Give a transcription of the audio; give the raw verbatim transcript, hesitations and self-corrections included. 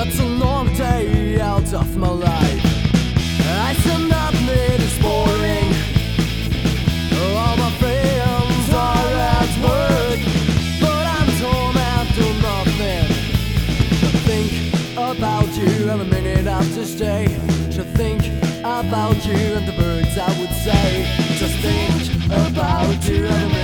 It's a long day out of my life. I stand up and it is boring. All my friends are at work, but I'm torn out to nothing. Should think about you every minute of this day. Should think about you and the birds I would say. Just think about you every minute.